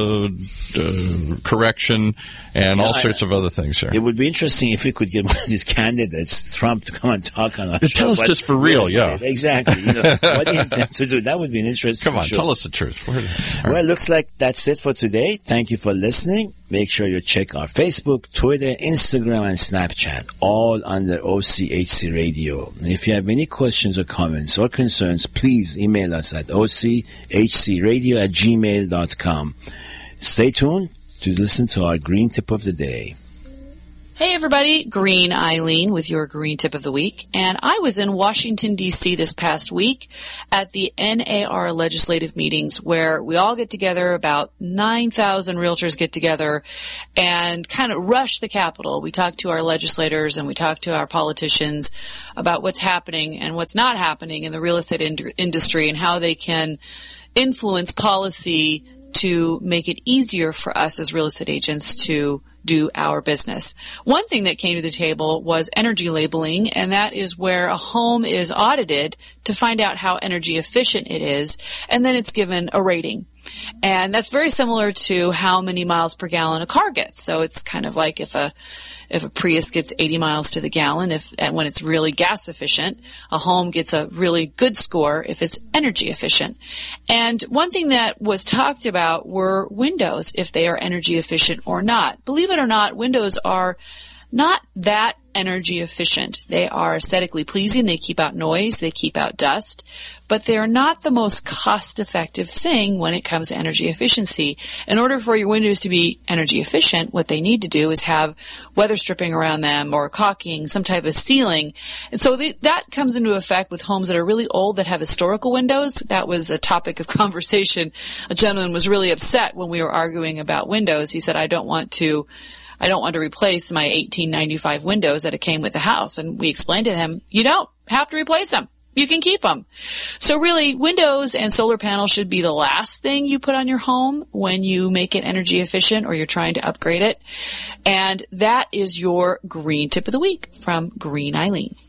correction, and all sorts of other things there. It would be interesting if we could get one of these candidates, Trump, to come and talk on our show. Tell us just for real, yeah. Exactly. What do you intend to do? That would be an interesting Come on, show. Tell us the truth. Well, it looks like that's it for today. Thank you for listening. Make sure you check our Facebook, Twitter, Instagram, and Snapchat, all under OCHC Radio. And if you have any questions or comments or concerns, please email us at ochcradio@gmail.com. Stay tuned. to listen to our green tip of the day. Hey everybody, Green Eileen with your Green Tip of the Week. And I was in Washington, D.C. this past week at the NAR legislative meetings where we all get together, about 9,000 realtors get together and kind of rush the Capitol. We talk to our legislators and we talk to our politicians about what's happening and what's not happening in the real estate industry and how they can influence policy to make it easier for us as real estate agents to do our business. One thing that came to the table was energy labeling, and that is where a home is audited to find out how energy efficient it is, and then it's given a rating. And that's very similar to how many miles per gallon a car gets. So it's kind of like if a Prius gets 80 miles to the gallon, when it's really gas efficient, a home gets a really good score if it's energy efficient. And one thing that was talked about were windows, if they are energy efficient or not. Believe it or not, windows are not that energy efficient. They are aesthetically pleasing. They keep out noise. They keep out dust. But they are not the most cost-effective thing when it comes to energy efficiency. In order for your windows to be energy efficient, what they need to do is have weather stripping around them or caulking, some type of sealing. And so that comes into effect with homes that are really old that have historical windows. That was a topic of conversation. A gentleman was really upset when we were arguing about windows. He said, I don't want to replace my 1895 windows that it came with the house. And we explained to him, you don't have to replace them. You can keep them. So really, windows and solar panels should be the last thing you put on your home when you make it energy efficient or you're trying to upgrade it. And that is your Green Tip of the Week from Green Eileen.